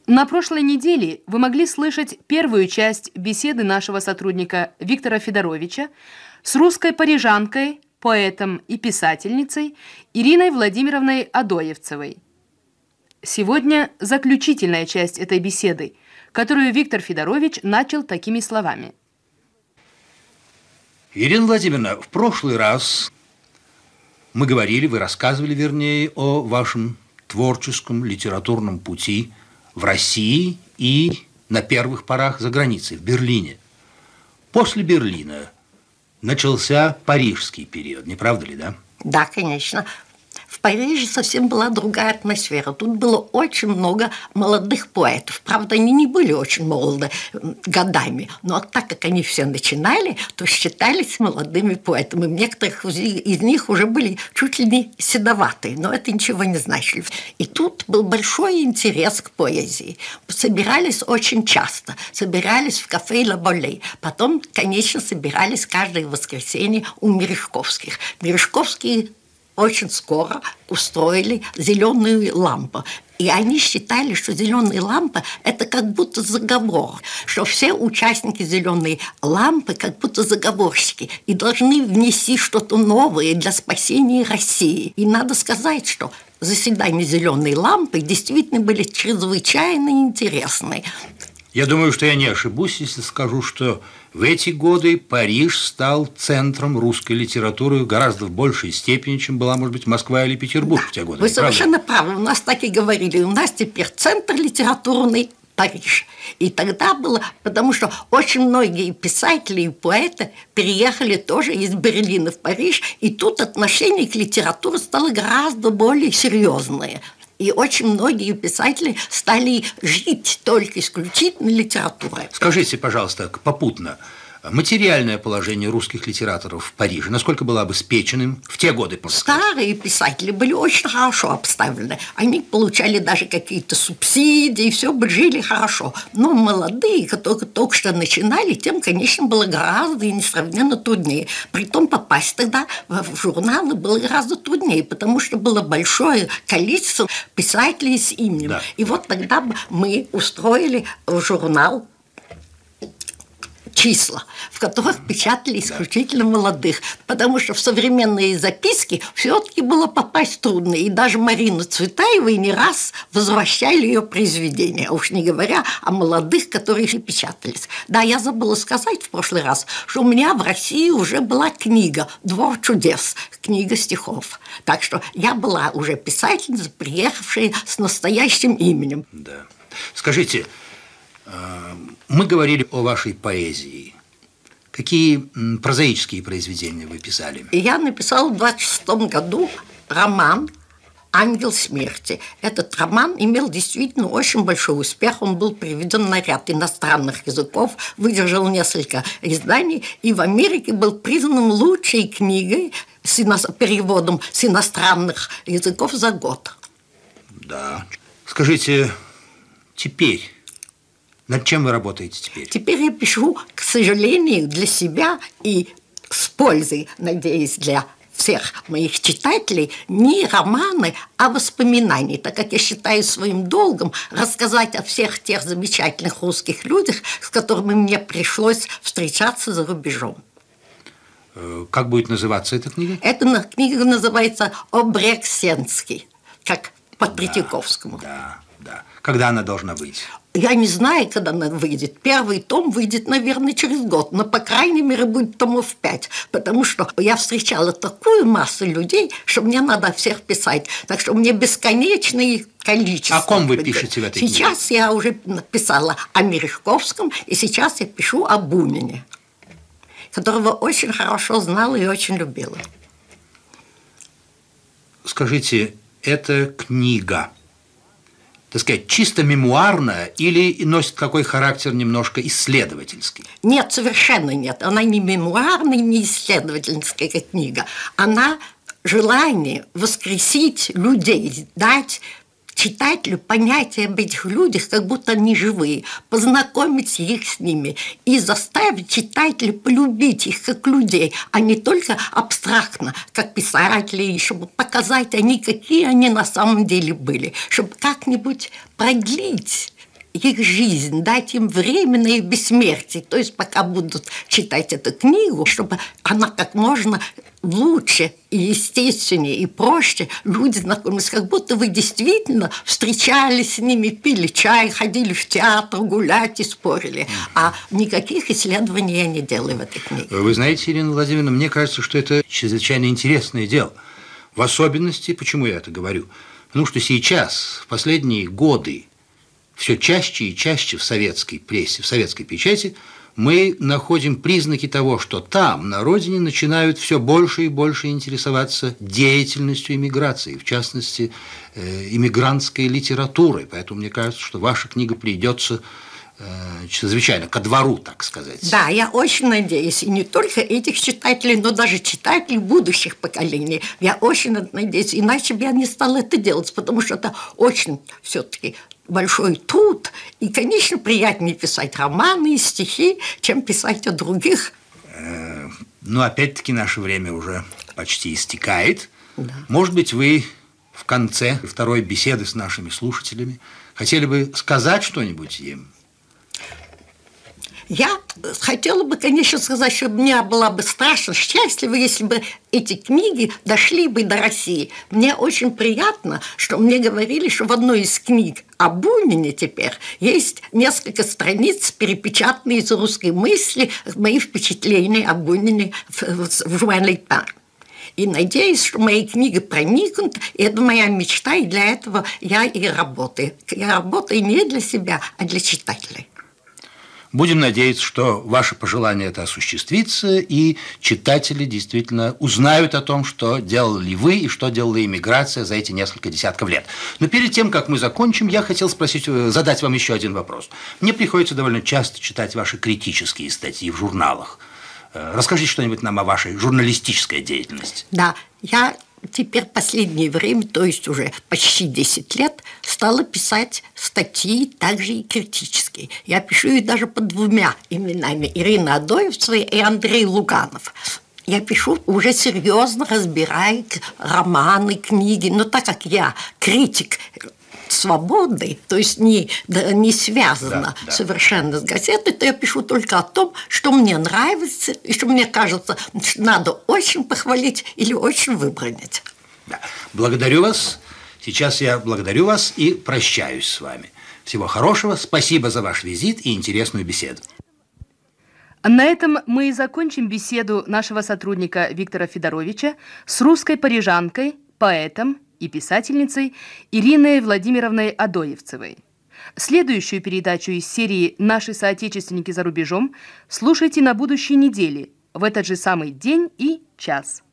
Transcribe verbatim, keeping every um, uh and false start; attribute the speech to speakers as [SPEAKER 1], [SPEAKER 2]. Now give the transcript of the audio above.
[SPEAKER 1] На прошлой неделе вы могли слышать первую часть беседы нашего сотрудника Виктора Федоровича с русской парижанкой, поэтом и писательницей Ириной Владимировной Адоевцевой. Сегодня заключительная часть этой беседы, которую Виктор Федорович начал такими словами.
[SPEAKER 2] Ирина Владимировна, в прошлый раз мы говорили, вы рассказывали, вернее, о вашем творческом литературном пути в России и на первых порах за границей, в Берлине. После Берлина начался парижский период, не правда ли, да?
[SPEAKER 3] Да, конечно. В Париже совсем была другая атмосфера. Тут было очень много молодых поэтов. Правда, они не были очень молоды годами, но так как они все начинали, то считались молодыми поэтами. Некоторых из них уже были чуть ли не седоватые, но это ничего не значило. И тут был большой интерес к поэзии. Собирались очень часто. Собирались в кафе «Ла Боле». Потом, конечно, собирались каждое воскресенье у Мережковских. Мережковские очень скоро устроили зеленую лампу. И они считали, что зеленая лампа – это как будто заговор, что все участники зеленой лампы как будто заговорщики и должны внести что-то новое для спасения России. И надо сказать, что заседания зеленой лампы действительно были чрезвычайно интересные.
[SPEAKER 2] Я думаю, что я не ошибусь, если скажу, что в эти годы Париж стал центром русской литературы гораздо в большей степени, чем была, может быть, Москва или Петербург в те годы.
[SPEAKER 3] Вы совершенно правы. У нас так и говорили. У нас теперь центр литературный Париж. И тогда было, потому что очень многие писатели и поэты переехали тоже из Берлина в Париж, и тут отношение к литературе стало гораздо более серьезное. И очень многие писатели стали жить только исключительно литературой.
[SPEAKER 2] Скажите, пожалуйста, попутно, материальное положение русских литераторов в Париже насколько было обеспеченным в те годы?
[SPEAKER 3] Старые писатели были очень хорошо обставлены. Они получали даже какие-то субсидии, все бы жили хорошо. Но молодые, которые только что начинали, тем, конечно, было гораздо и несравненно труднее. Притом попасть тогда в журналы было гораздо труднее, потому что было большое количество писателей с именем. Да. И вот тогда мы устроили журнал «Числа», в которых печатали исключительно молодых, потому что в современные записки все-таки было попасть трудно, и даже Марину Цветаевой не раз возвращали ее произведения, уж не говоря о молодых, которые печатались. Да, я забыла сказать в прошлый раз, что у меня в России уже была книга «Двор чудес», книга стихов, так что я была уже писательница, приехавшая с настоящим именем.
[SPEAKER 2] Да. Скажите, мы говорили о вашей поэзии. Какие прозаические произведения вы писали?
[SPEAKER 3] Я написала в двадцать шестом году роман «Ангел смерти». Этот роман имел действительно очень большой успех. Он был переведен на ряд иностранных языков, выдержал несколько изданий, и в Америке был признан лучшей книгой с ино... переводом с иностранных языков за год.
[SPEAKER 2] Да. Скажите, теперь над чем вы работаете теперь?
[SPEAKER 3] Теперь я пишу, к сожалению, для себя и с пользой, надеюсь, для всех моих читателей, не романы, а воспоминания, так как я считаю своим долгом рассказать о всех тех замечательных русских людях, с которыми мне пришлось встречаться за рубежом.
[SPEAKER 2] Как будет называться эта книга?
[SPEAKER 3] Эта книга называется «Обрексенский», как по
[SPEAKER 2] Да,
[SPEAKER 3] Третьяковскому.
[SPEAKER 2] Да, да. Когда она должна выйти?
[SPEAKER 3] Я не знаю, когда она выйдет. Первый том выйдет, наверное, через год. Но, по крайней мере, будет томов пять. Потому что я встречала такую массу людей, что мне надо всех писать. Так что мне бесконечное количество.
[SPEAKER 2] О ком вы пишете в этой книге?
[SPEAKER 3] Сейчас я уже написала о Мережковском, и сейчас я пишу о Бунине, которого очень хорошо знала и очень любила.
[SPEAKER 2] Скажите, эта книга, так сказать, чисто мемуарная или носит какой характер немножко исследовательский?
[SPEAKER 3] Нет, совершенно нет. Она не мемуарная, не исследовательская книга. Она желание воскресить людей, дать читателю понятие об этих людях, как будто они живые, познакомить их с ними и заставить читателя полюбить их как людей, а не только абстрактно, как писателей, чтобы показать они, какие они на самом деле были, чтобы как-нибудь продлить их жизнь, дать им временное бессмертие. То есть пока будут читать эту книгу, чтобы она как можно лучше и естественнее и проще люди знакомились, как будто вы действительно встречались с ними, пили чай, ходили в театр, гулять и спорили. А никаких исследований я не делаю в этой книге.
[SPEAKER 2] Вы знаете, Ирина Владимировна, мне кажется, что это чрезвычайно интересное дело. В особенности, почему я это говорю? Потому что сейчас, в последние годы, все чаще и чаще в советской прессе, в советской печати мы находим признаки того, что там, на родине, начинают все больше и больше интересоваться деятельностью эмиграции, в частности, э, эмигрантской литературой. Поэтому мне кажется, что ваша книга придется э, чрезвычайно ко двору, так сказать.
[SPEAKER 3] Да, я очень надеюсь, и не только этих читателей, но даже читателей будущих поколений. Я очень надеюсь, иначе бы я не стала это делать, потому что это очень все-таки большой труд, и, конечно, приятнее писать романы и стихи, чем писать о других.
[SPEAKER 2] Э, ну, опять-таки, наше время уже почти истекает.
[SPEAKER 3] Да.
[SPEAKER 2] Может быть, вы в конце второй беседы с нашими слушателями хотели бы сказать что-нибудь им?
[SPEAKER 3] Я хотела бы, конечно, сказать, что мне была бы страшно счастлива, если бы эти книги дошли бы до России. Мне очень приятно, что мне говорили, что в одной из книг о Бунине теперь есть несколько страниц, перепечатанные из русской мысли, мои впечатления о Бунине в, в «Журнале Лепан». И надеюсь, что мои книги проникнут, и это моя мечта, и для этого я и работаю. Я работаю не для себя, а для читателей.
[SPEAKER 2] Будем надеяться, что ваше пожелание это осуществится, и читатели действительно узнают о том, что делали вы и что делала иммиграция за эти несколько десятков лет. Но перед тем, как мы закончим, я хотел спросить, задать вам еще один вопрос. Мне приходится довольно часто читать ваши критические статьи в журналах. Расскажите что-нибудь нам о вашей журналистической деятельности.
[SPEAKER 3] Да, я теперь в последнее время, то есть уже почти десять лет, стала писать статьи, также и критические. Я пишу их даже под двумя именами: Ирина Адоевцева и Андрей Луганов. Я пишу уже серьезно, разбирая романы, книги, но так как я критик свободный, то есть не, да, не связано
[SPEAKER 2] да, да.
[SPEAKER 3] совершенно с газетой, то я пишу только о том, что мне нравится и что мне кажется, надо очень похвалить или очень выбронить.
[SPEAKER 2] Да. Благодарю вас. Сейчас я благодарю вас и прощаюсь с вами. Всего хорошего. Спасибо за ваш визит и интересную беседу.
[SPEAKER 1] На этом мы и закончим беседу нашего сотрудника Виктора Федоровича с русской парижанкой, поэтом и писательницей Ириной Владимировной Адоевцевой. Следующую передачу из серии «Наши соотечественники за рубежом» слушайте на будущей неделе, в этот же самый день и час.